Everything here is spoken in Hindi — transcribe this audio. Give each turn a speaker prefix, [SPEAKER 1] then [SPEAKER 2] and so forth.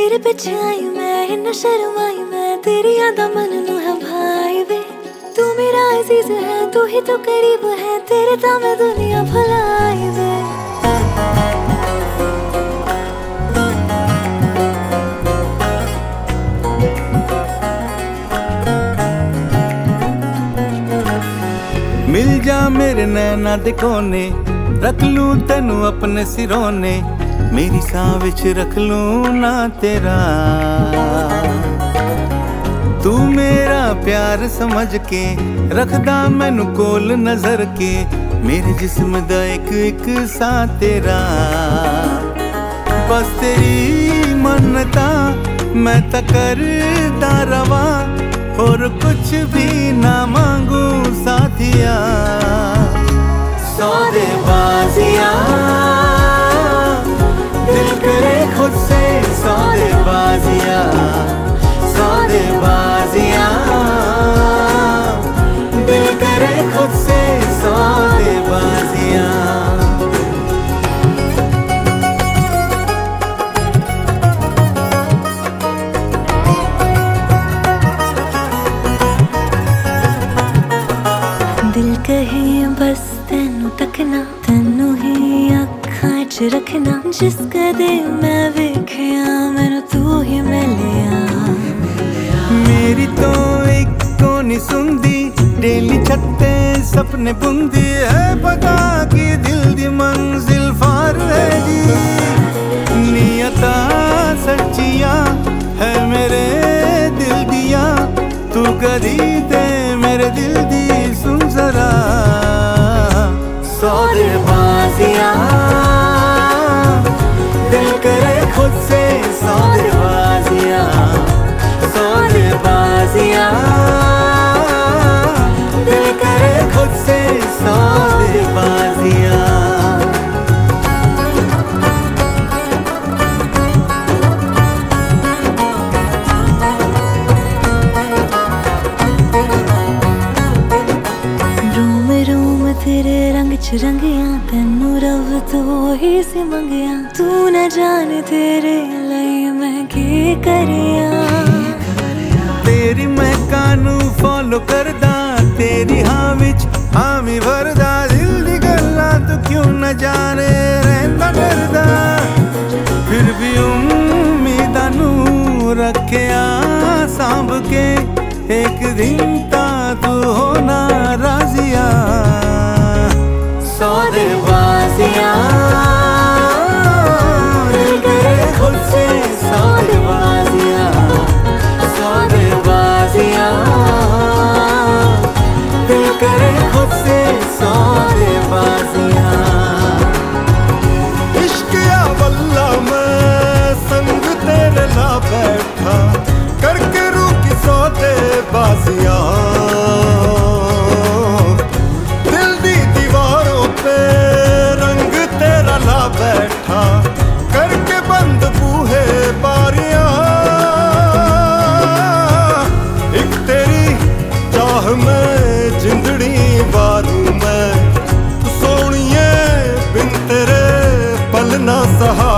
[SPEAKER 1] तेरे पिछे आई मैं इन्ना शर्माई मैं, तेरी यादा मन नू है भाई वे। तू मेरा अजीज है, तू ही तो करीब है, तेरे ता मैं दुनिया भुलाई वे।
[SPEAKER 2] मिल जा मेरे नैना दे कोने, रख लूं तेनू अपने सिरों ने, मेरी साह विच रख लूं ना तेरा। तू मेरा प्यार समझ के रखदा मैनू कोल नजर के, मेरे जिस्म दा एक एक सा तेरा। बस तेरी मन्नता मैं तां करदा रवा, और कुछ भी ना मांगू साथिया। सौदेबाजियां दिल करे खुद से, सौदेबाजियां सौदेबाजियां दिल करे खुद से, सौदेबाजियां।
[SPEAKER 1] दिल कहे बस तेनू तकना, तेनू ही अखां च रखना, जिस कदे मैं वेखिया मैनू तू ही मिलिया।
[SPEAKER 2] मेरी तो इको नी सुनदी, डेली छत्ते सपने बुंदी है, पता कि दिल दी मंजिल फार है जी। नियता सच्चिया है मेरे दिल दिया, तू कदी दे मेरे दिल दी सुन जरा। सौदेबाजियां दिल करे खुद से, सौदेबाजियां सौदेबाजियां दिल करे खुद से, सौदेबाजियां।
[SPEAKER 1] तेरे रंग च रंगिया, तेनू रब तो ही सी मंगिया, तू न जाने तेरे लिए मैं की करिया।
[SPEAKER 2] तेरी मैं कानू फॉलो करदा, तेरी हाँ विच हामी भरदा, दिल दी गल्लां तू क्यों न जाने रहंदा डरदा। फिर भी उम्मीदां नू रखिया सांभ के, एक दिन ता तू होना राजिया। सौदेबाजियां दिल करे खुद से, सौदेबाजियां सौदेबाजियां दिल करे खुद से, सौदेबाजियां।
[SPEAKER 3] इश्क या वल्ला मैं संग तेरे ला बैठा, करके रूकी सौदेबाजियां। दिल दी दीवारों पे रंग तेरा ला बैठा, करके बंद बूहे बारियां। एक तेरी चाह में जिंदड़ी वारू मैं, तू सोनिए बिन तेरे पल ना सहा।